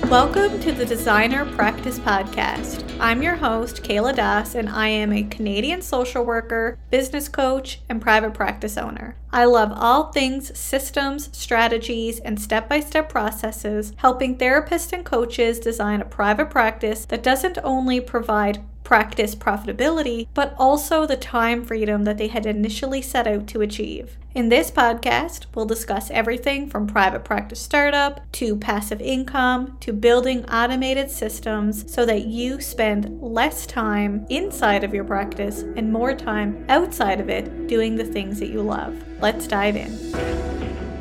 Welcome to the Designer Practice Podcast. I'm your host, Kayla Das, and I am a Canadian social worker, business coach, and private practice owner. I love all things systems, strategies, and step-by-step processes, helping therapists and coaches design a private practice that doesn't only provide practice profitability, but also the time freedom that they had initially set out to achieve. In this podcast, we'll discuss everything from private practice startup to passive income to building automated systems so that you spend less time inside of your practice and more time outside of it doing the things that you love. Let's dive in.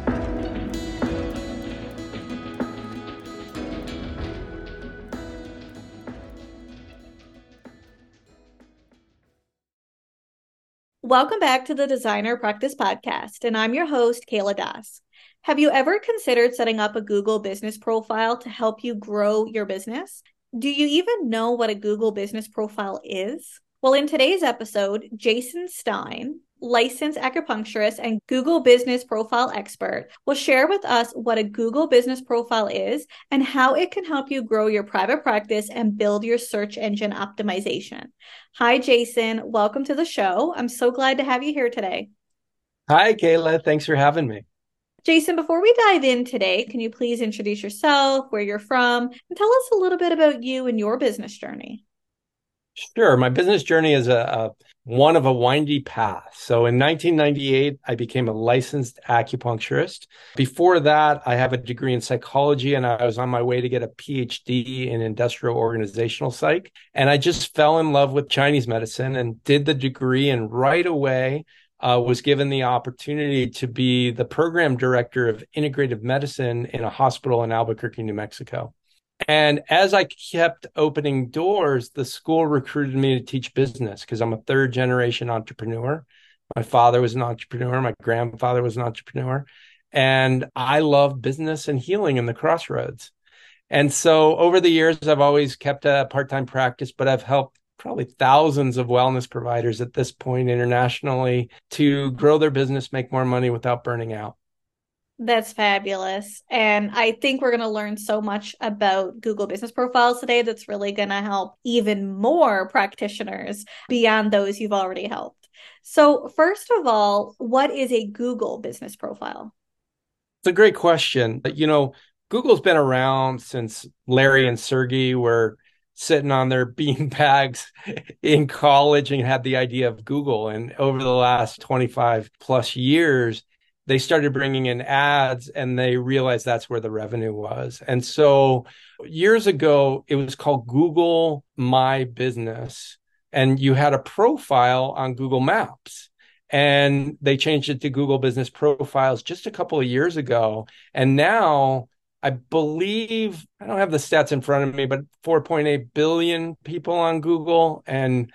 Welcome back to the Designer Practice Podcast, and I'm your host, Kayla Das. Have you ever considered setting up a Google business profile to help you grow your business? Do you even know what a Google business profile is? Well, in today's episode, Jason Stein, licensed acupuncturist and Google business profile expert, will share with us what a Google business profile is and how it can help you grow your private practice and build your search engine optimization. Hi, Jason. Welcome to the show. I'm so glad to have you here today. Hi, Kayla. Thanks for having me. Jason, before we dive in today, can you please introduce yourself, where you're from, and tell us a little bit about you and your business journey? Sure. My business journey is one of a windy path. So in 1998, I became a licensed acupuncturist. Before that, I have a degree in psychology and I was on my way to get a PhD in industrial organizational psych. And I just fell in love with Chinese medicine and did the degree. And right away, was given the opportunity to be the program director of integrative medicine in a hospital in Albuquerque, New Mexico. And as I kept opening doors, the school recruited me to teach business because I'm a third generation entrepreneur. My father was an entrepreneur. My grandfather was an entrepreneur. And I love business and healing in the crossroads. And so over the years, I've always kept a part-time practice, but I've helped probably thousands of wellness providers at this point internationally to grow their business, make more money without burning out. That's fabulous. And I think we're going to learn so much about Google business profiles today that's really going to help even more practitioners beyond those you've already helped. So, first of all, what is a Google business profile? It's a great question. Google's been around since Larry and Sergey were sitting on their bean bags in college and had the idea of Google. And over the last 25 plus years, they started bringing in ads and they realized that's where the revenue was. And so years ago, it was called Google My Business. And you had a profile on Google Maps. And they changed it to Google Business Profiles just a couple of years ago. And now I believe, I don't have the stats in front of me, but 4.8 billion people on Google, and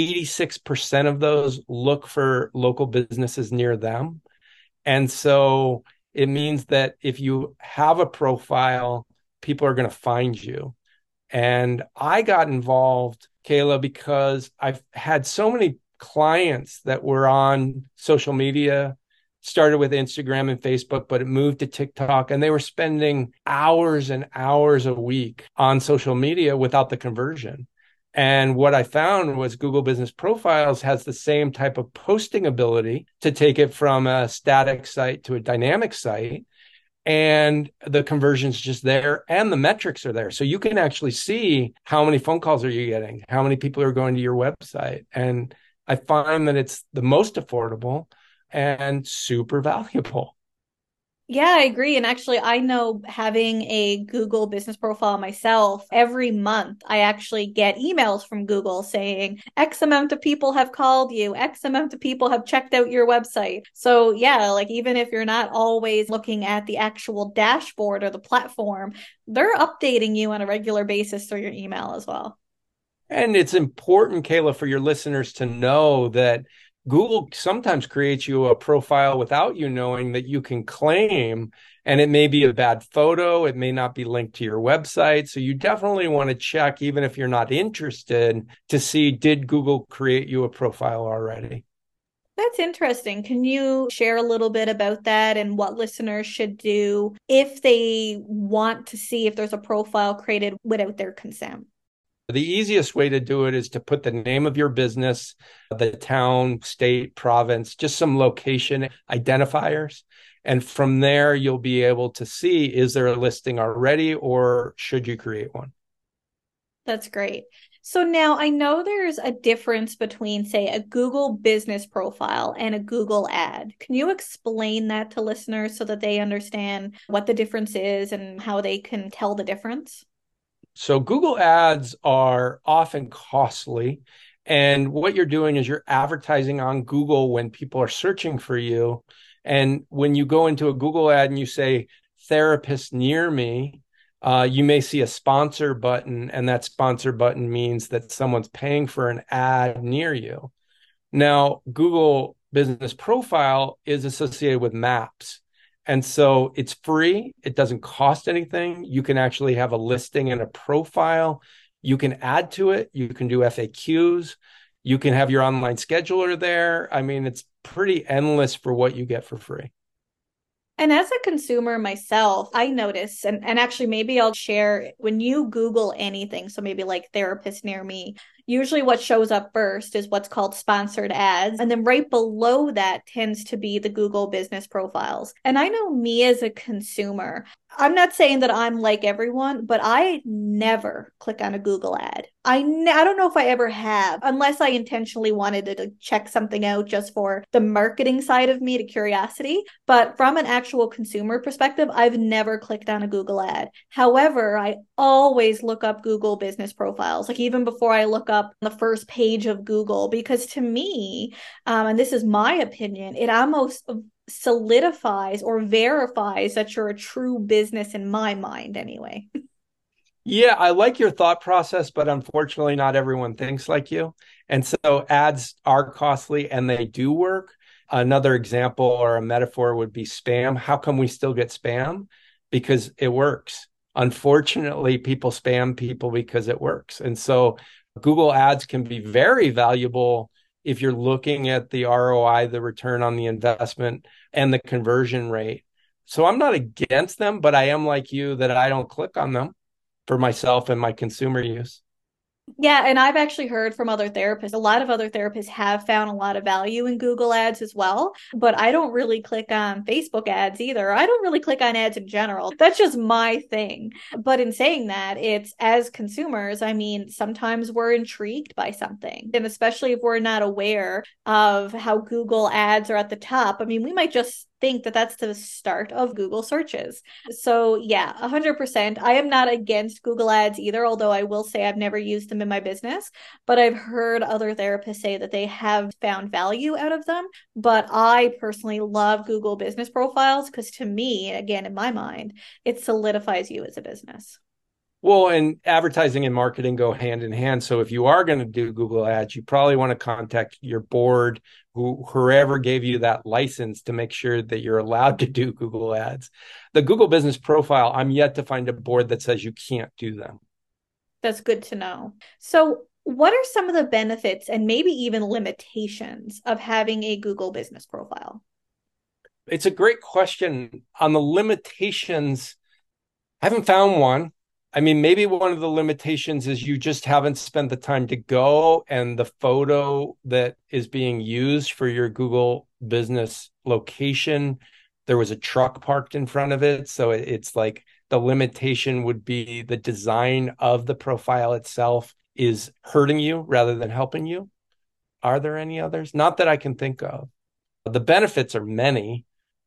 86% of those look for local businesses near them. And so it means that if you have a profile, people are going to find you. And I got involved, Kayla, because I've had so many clients that were on social media, started with Instagram and Facebook, but it moved to TikTok, and they were spending hours and hours a week on social media without the conversion. And what I found was Google Business Profiles has the same type of posting ability to take it from a static site to a dynamic site. And the conversion's just there and the metrics are there. So you can actually see how many phone calls are you getting, how many people are going to your website. And I find that it's the most affordable and super valuable. Yeah, I agree. And actually, I know having a Google business profile myself, every month I actually get emails from Google saying X amount of people have called you, X amount of people have checked out your website. So, yeah, like even if you're not always looking at the actual dashboard or the platform, they're updating you on a regular basis through your email as well. And it's important, Kayla, for your listeners to know that Google sometimes creates you a profile without you knowing that you can claim, and it may be a bad photo. It may not be linked to your website. So you definitely want to check, even if you're not interested, to see, did Google create you a profile already? That's interesting. Can you share a little bit about that and what listeners should do if they want to see if there's a profile created without their consent? The easiest way to do it is to put the name of your business, the town, state, province, just some location identifiers. And from there, you'll be able to see, is there a listing already or should you create one? That's great. So now I know there's a difference between, say, a Google business profile and a Google ad. Can you explain that to listeners so that they understand what the difference is and how they can tell the difference? So Google ads are often costly. And what you're doing is you're advertising on Google when people are searching for you. And when you go into a Google ad and you say therapist near me, you may see a sponsor button, and that sponsor button means that someone's paying for an ad near you. Now, Google Business Profile is associated with maps. And so it's free. It doesn't cost anything. You can actually have a listing and a profile. You can add to it. You can do FAQs. You can have your online scheduler there. I mean, it's pretty endless for what you get for free. And as a consumer myself, I notice, and actually maybe I'll share when you Google anything, so maybe like therapist near me, usually what shows up first is what's called sponsored ads. And then right below that tends to be the Google business profiles. And I know me as a consumer, I'm not saying that I'm like everyone, but I never click on a Google ad. I don't know if I ever have, unless I intentionally wanted to check something out just for the marketing side of me to curiosity. But from an actual consumer perspective, I've never clicked on a Google ad. However, I always look up Google business profiles, like even before I look up the first page of Google, because to me, and this is my opinion, it almost solidifies or verifies that you're a true business in my mind anyway. Yeah, I like your thought process, but unfortunately, not everyone thinks like you. And so ads are costly and they do work. Another example or a metaphor would be spam. How come we still get spam? Because it works. Unfortunately, people spam people because it works. And so Google ads can be very valuable if you're looking at the ROI, the return on the investment, and the conversion rate. So I'm not against them, but I am like you that I don't click on them for myself and my consumer use. Yeah, and I've actually heard from other therapists. A lot of other therapists have found a lot of value in Google ads as well, but I don't really click on Facebook ads either. I don't really click on ads in general. That's just my thing. But in saying that, it's as consumers, I mean, sometimes we're intrigued by something. And especially if we're not aware of how Google ads are at the top, I mean, we might just think that that's the start of Google searches. So, yeah, 100%. I am not against Google ads either, although I will say I've never used them in my business, but I've heard other therapists say that they have found value out of them. But I personally love Google business profiles because to me, again, in my mind, it solidifies you as a business. Well, and advertising and marketing go hand in hand. So if you are going to do Google ads, you probably want to contact your board, whoever gave you that license to make sure that you're allowed to do Google ads. The Google business profile, I'm yet to find a board that says you can't do them. That's good to know. So, what are some of the benefits and maybe even limitations of having a Google business profile? It's a great question. On the limitations, I haven't found one. I mean, maybe one of the limitations is you just haven't spent the time to go, and the photo that is being used for your Google business location, there was a truck parked in front of it. So it's like the limitation would be the design of the profile itself is hurting you rather than helping you. Are there any others? Not that I can think of. The benefits are many.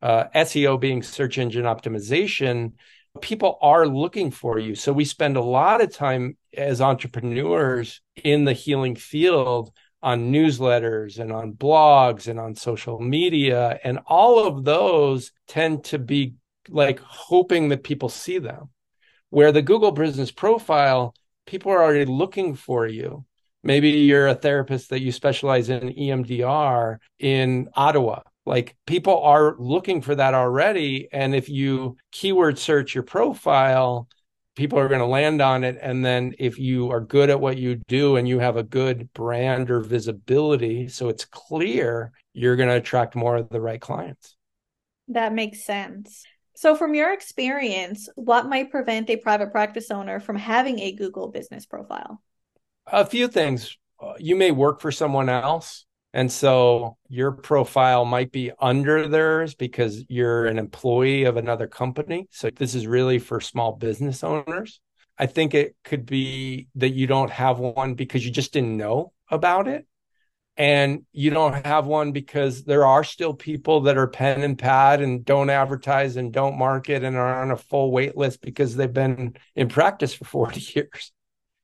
SEO being search engine optimization, people are looking for you. So we spend a lot of time as entrepreneurs in the healing field on newsletters and on blogs and on social media. And all of those tend to be like hoping that people see them. Where the Google business profile, people are already looking for you. Maybe you're a therapist that you specialize in EMDR in Ottawa. Like people are looking for that already. And if you keyword search your profile, people are going to land on it. And then if you are good at what you do and you have a good brand or visibility, so it's clear, you're going to attract more of the right clients. That makes sense. So, from your experience, what might prevent a private practice owner from having a Google business profile? A few things. You may work for someone else. And so your profile might be under theirs because you're an employee of another company. So this is really for small business owners. I think it could be that you don't have one because you just didn't know about it. And you don't have one because there are still people that are pen and pad and don't advertise and don't market and are on a full wait list because they've been in practice for 40 years.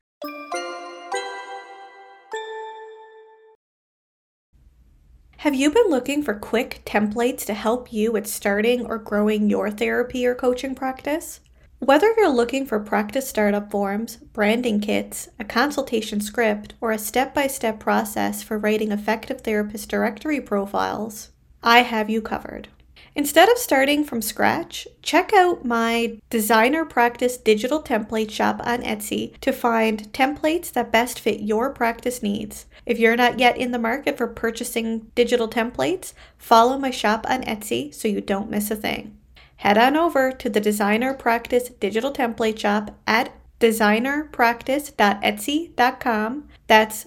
Have you been looking for quick templates to help you with starting or growing your therapy or coaching practice? Whether you're looking for practice startup forms, branding kits, a consultation script, or a step-by-step process for writing effective therapist directory profiles, I have you covered. Instead of starting from scratch, check out my Designer Practice digital template shop on Etsy to find templates that best fit your practice needs. If you're not yet in the market for purchasing digital templates, follow my shop on Etsy so you don't miss a thing. Head on over to the Designer Practice digital template shop at designerpractice.etsy.com. That's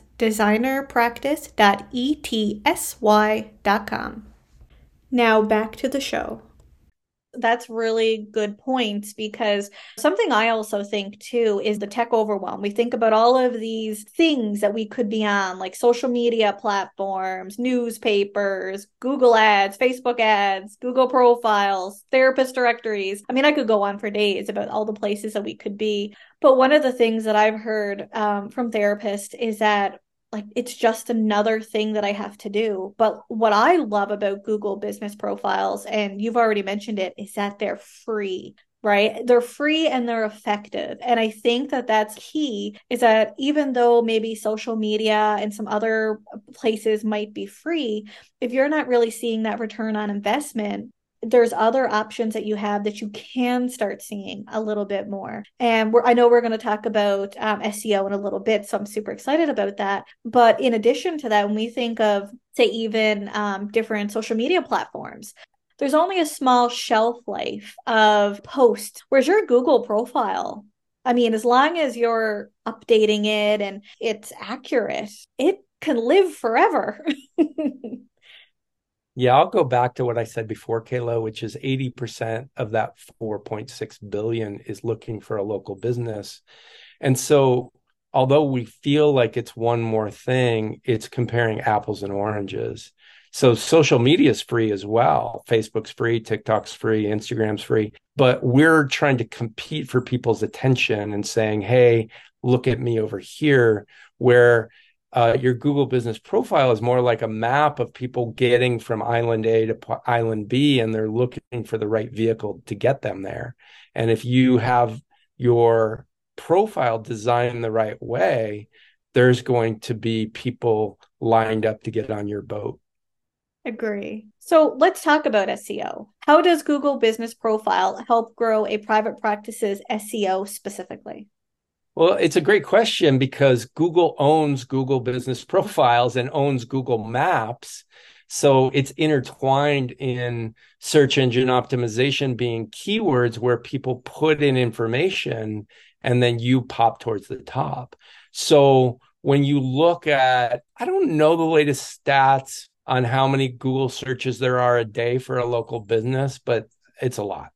designerpractice.etsy.com. Now back to the show. That's really good points because something I also think too is the tech overwhelm. We think about all of these things that we could be on, like social media platforms, newspapers, Google ads, Facebook ads, Google profiles, therapist directories. I mean, I could go on for days about all the places that we could be. But one of the things that I've heard from therapists is that it's just another thing that I have to do. But what I love about Google business profiles, and you've already mentioned it, is that they're free, right? They're free and they're effective. And I think that that's key, is that even though maybe social media and some other places might be free, if you're not really seeing that return on investment, there's other options that you have that you can start seeing a little bit more. And I know we're going to talk about SEO in a little bit, so I'm super excited about that. But in addition to that, when we think of, say, even different social media platforms, there's only a small shelf life of posts. Whereas your Google profile, I mean, as long as you're updating it and it's accurate, it can live forever. Yeah, I'll go back to what I said before, Kayla, which is 80% of that 4.6 billion is looking for a local business. And so, although we feel like it's one more thing, it's comparing apples and oranges. So social media is free as well. Facebook's free, TikTok's free, Instagram's free. But we're trying to compete for people's attention and saying, hey, look at me over here, where your Google business profile is more like a map of people getting from island A to island B, and they're looking for the right vehicle to get them there. And if you have your profile designed the right way, there's going to be people lined up to get on your boat. Agree. So let's talk about SEO. How does Google Business Profile help grow a private practice's SEO specifically? Well, it's a great question because Google owns Google Business Profiles and owns Google Maps. So it's intertwined in search engine optimization being keywords where people put in information and then you pop towards the top. So when you look at, I don't know the latest stats on how many Google searches there are a day for a local business, but it's a lot.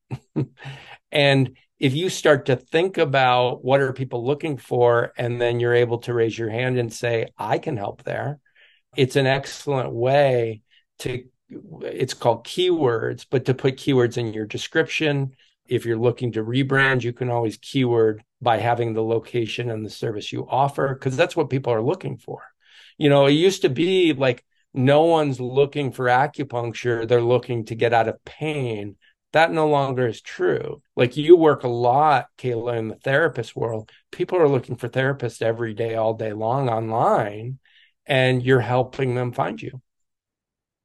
And if you start to think about what are people looking for, and then you're able to raise your hand and say, I can help there, it's an excellent way to, it's called keywords, but to put keywords in your description. If you're looking to rebrand, you can always keyword by having the location and the service you offer, because that's what people are looking for. You know, it used to be like, no one's looking for acupuncture. They're looking to get out of pain. That no longer is true. Like you work a lot, Kayla, in the therapist world. People are looking for therapists every day, all day long online, and you're helping them find you.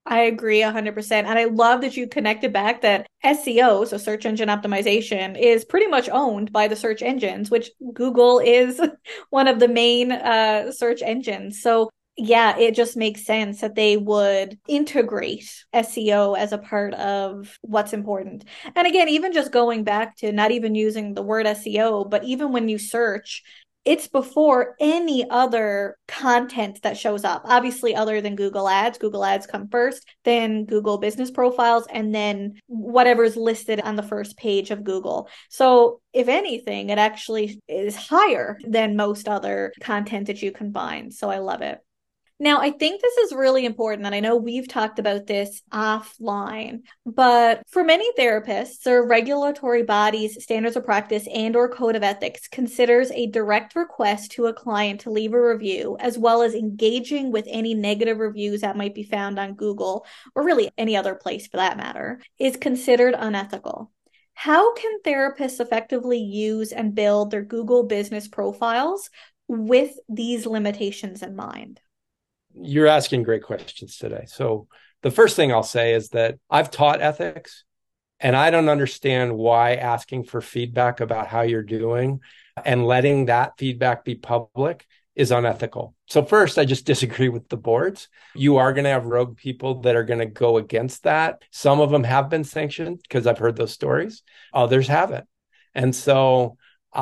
I agree 100%. And I love that you connected back that SEO, so search engine optimization, is pretty much owned by the search engines, which Google is one of the main search engines. So yeah, it just makes sense that they would integrate SEO as a part of what's important. And again, even just going back to not even using the word SEO, but even when you search, it's before any other content that shows up. Obviously, other than Google Ads. Google Ads come first, then Google business profiles, and then whatever's listed on the first page of Google. So if anything, it actually is higher than most other content that you can find. So I love it. Now, I think this is really important, and I know we've talked about this offline, but for many therapists or regulatory bodies, standards of practice and or code of ethics considers a direct request to a client to leave a review, as well as engaging with any negative reviews that might be found on Google, or really any other place for that matter, is considered unethical. How can therapists effectively use and build their Google business profiles with these limitations in mind? You're asking great questions today. So the first thing I'll say is that I've taught ethics, and I don't understand why asking for feedback about how you're doing and letting that feedback be public is unethical. So first, I just disagree with the boards. You are going to have rogue people that are going to go against that. Some of them have been sanctioned because I've heard those stories. Others haven't. And so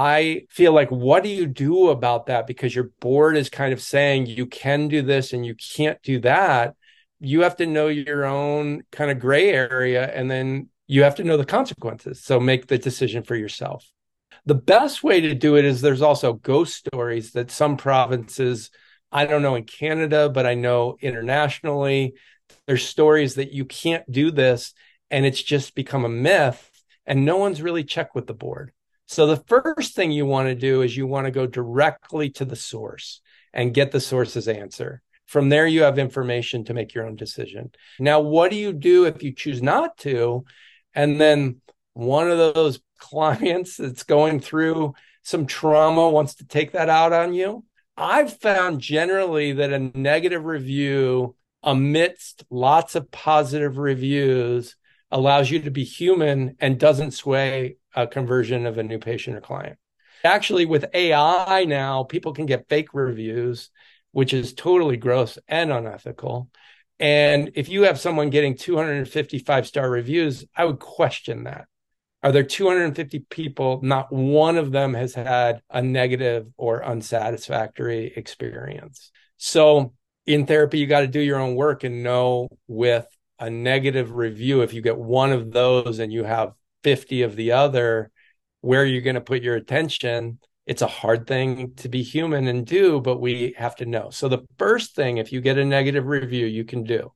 I feel like, what do you do about that? Because your board is kind of saying you can do this and you can't do that. You have to know your own kind of gray area, and then you have to know the consequences. So make the decision for yourself. The best way to do it is there's also ghost stories that some provinces, I don't know in Canada, but I know internationally, there's stories that you can't do this and it's just become a myth and no one's really checked with the board. So the first thing you want to do is you want to go directly to the source and get the source's answer. From there, you have information to make your own decision. Now, what do you do if you choose not to? And then one of those clients that's going through some trauma wants to take that out on you. I've found generally that a negative review amidst lots of positive reviews allows you to be human and doesn't sway a conversion of a new patient or client. Actually, with AI now, people can get fake reviews, which is totally gross and unethical. And if you have someone getting 250 five-star reviews, I would question that. Are there 250 people, not one of them has had a negative or unsatisfactory experience? So in therapy, you got to do your own work and know with a negative review, if you get one of those and you have 50 of the other, where you're going to put your attention. It's a hard thing to be human and do, but we have to know. So the first thing, if you get a negative review, you can do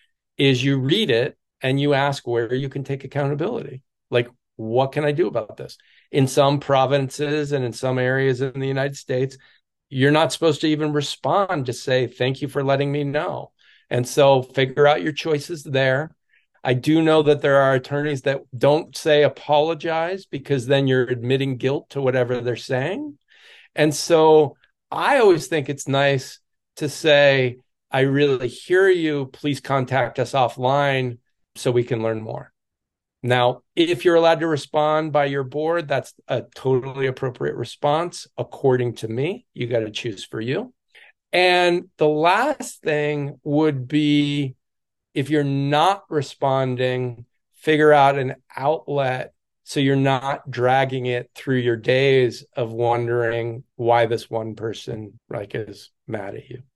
is you read it and you ask where you can take accountability. Like, what can I do about this? In some provinces and in some areas in the United States, you're not supposed to even respond to say, thank you for letting me know. And so figure out your choices there. I do know that there are attorneys that don't say apologize because then you're admitting guilt to whatever they're saying. And so I always think it's nice to say, I really hear you. Please contact us offline so we can learn more. Now, if you're allowed to respond by your board, that's a totally appropriate response. According to me, you got to choose for you. And the last thing would be, if you're not responding, figure out an outlet so you're not dragging it through your days of wondering why this one person is mad at you.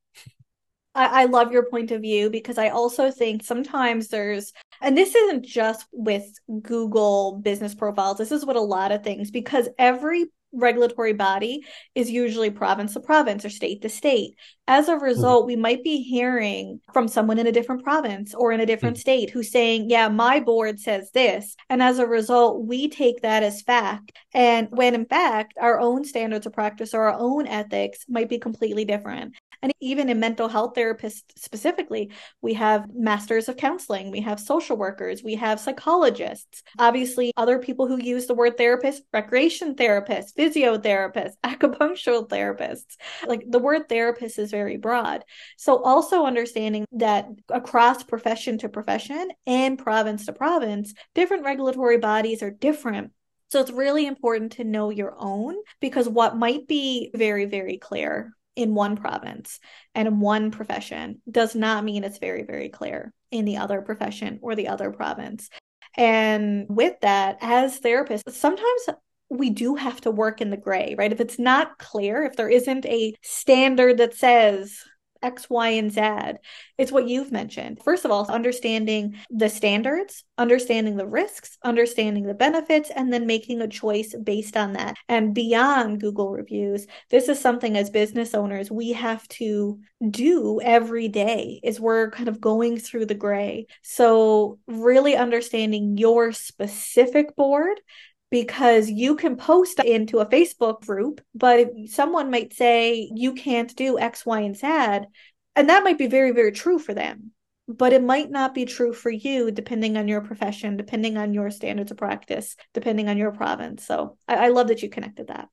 I love your point of view, because I also think sometimes there's, and this isn't just with Google business profiles, this is with a lot of things, because every regulatory body is usually province to province or state to state. As a result, we might be hearing from someone in a different province or in a different state who's saying, yeah, my board says this. And as a result, we take that as fact. And when in fact, our own standards of practice or our own ethics might be completely different. And even in mental health therapists specifically, we have masters of counseling, we have social workers, we have psychologists, obviously other people who use the word therapist, recreation therapists, physiotherapists, acupunctural therapists. Like the word therapist is very broad. So also understanding that across profession to profession and province to province, different regulatory bodies are different. So it's really important to know your own, because what might be very, very clear in one province and in one profession does not mean it's very, very clear in the other profession or the other province. And with that, as therapists, sometimes we do have to work in the gray, right? If it's not clear, if there isn't a standard that says X, Y, and Z, it's what you've mentioned. First of all, understanding the standards, understanding the risks, understanding the benefits, and then making a choice based on that. And beyond Google reviews, this is something as business owners we have to do every day, is we're kind of going through the gray. So really understanding your specific board, because you can post into a Facebook group, but someone might say you can't do X, Y, and Z, and that might be very, very true for them, but it might not be true for you, depending on your profession, depending on your standards of practice, depending on your province. So I love that you connected that.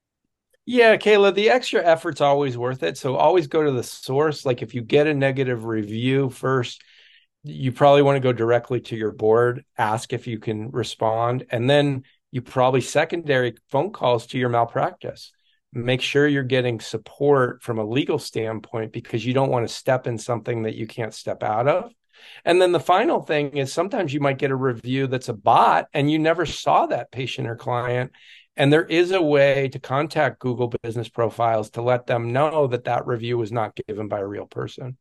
Yeah, Kayla, the extra effort's always worth it. So always go to the source. Like if you get a negative review first, you probably want to go directly to your board, ask if you can respond, and then you probably secondary phone calls to your malpractice. Make sure you're getting support from a legal standpoint, because you don't want to step in something that you can't step out of. And then the final thing is sometimes you might get a review that's a bot and you never saw that patient or client. And there is a way to contact Google Business Profiles to let them know that that review was not given by a real person.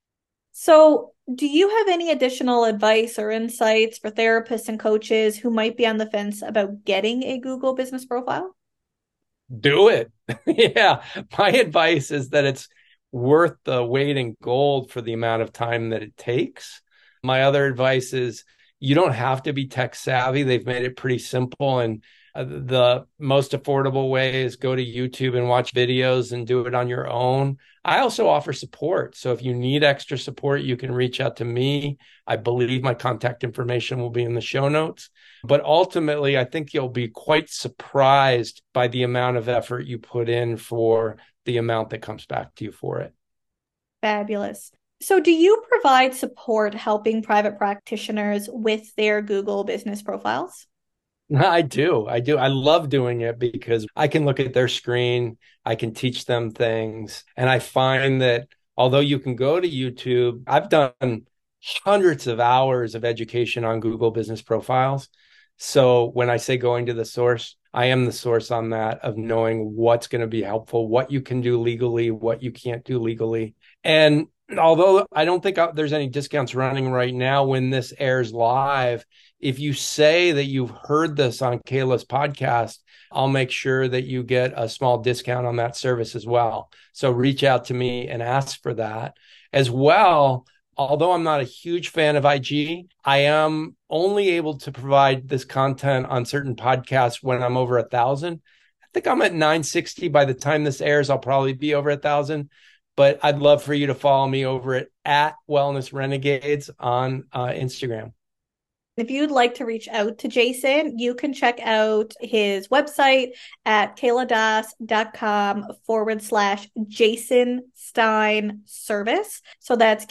So, do you have any additional advice or insights for therapists and coaches who might be on the fence about getting a Google Business Profile? Do it. Yeah. My advice is that it's worth the weight in gold for the amount of time that it takes. My other advice is you don't have to be tech savvy. They've made it pretty simple. And the most affordable way is go to YouTube and watch videos and do it on your own. I also offer support. So if you need extra support, you can reach out to me. I believe my contact information will be in the show notes. But ultimately, I think you'll be quite surprised by the amount of effort you put in for the amount that comes back to you for it. Fabulous. So do you provide support helping private practitioners with their Google Business Profiles? I do. I love doing it because I can look at their screen. I can teach them things. And I find that although you can go to YouTube, I've done hundreds of hours of education on Google Business Profiles. So when I say going to the source, I am the source on that, of knowing what's going to be helpful, what you can do legally, what you can't do legally. And although I don't think there's any discounts running right now when this airs live, if you say that you've heard this on Kayla's podcast, I'll make sure that you get a small discount on that service as well. So reach out to me and ask for that as well. Although I'm not a huge fan of IG, I am only able to provide this content on certain podcasts when I'm over 1,000. I think I'm at 960. By the time this airs, I'll probably be over 1,000. But I'd love for you to follow me over at Wellness Renegades on Instagram. If you'd like to reach out to Jason, you can check out his website at kayladas.com/Jason Stein service. So that's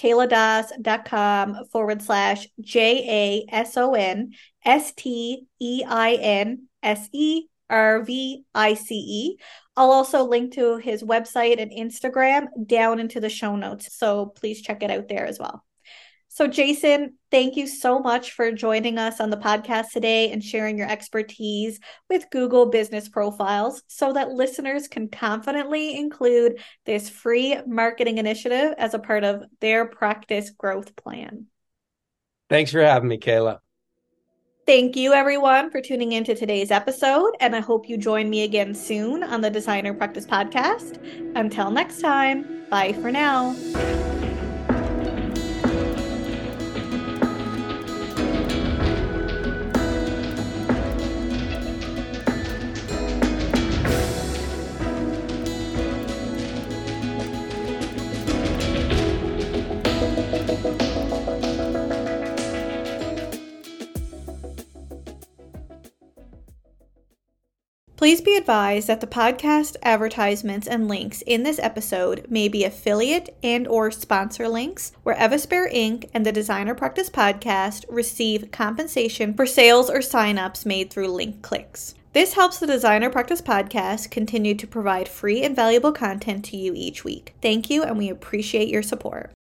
kayladas.com/JASONSTEINSERVICE. I'll also link to his website and Instagram down into the show notes. So please check it out there as well. So Jason, thank you so much for joining us on the podcast today and sharing your expertise with Google Business Profiles so that listeners can confidently include this free marketing initiative as a part of their practice growth plan. Thanks for having me, Kayla. Thank you, everyone, for tuning into today's episode, and I hope you join me again soon on the Designer Practice Podcast. Until next time, bye for now. Please be advised that the podcast advertisements and links in this episode may be affiliate and or sponsor links where Evisphere Inc. and the Designer Practice Podcast receive compensation for sales or signups made through link clicks. This helps the Designer Practice Podcast continue to provide free and valuable content to you each week. Thank you, and we appreciate your support.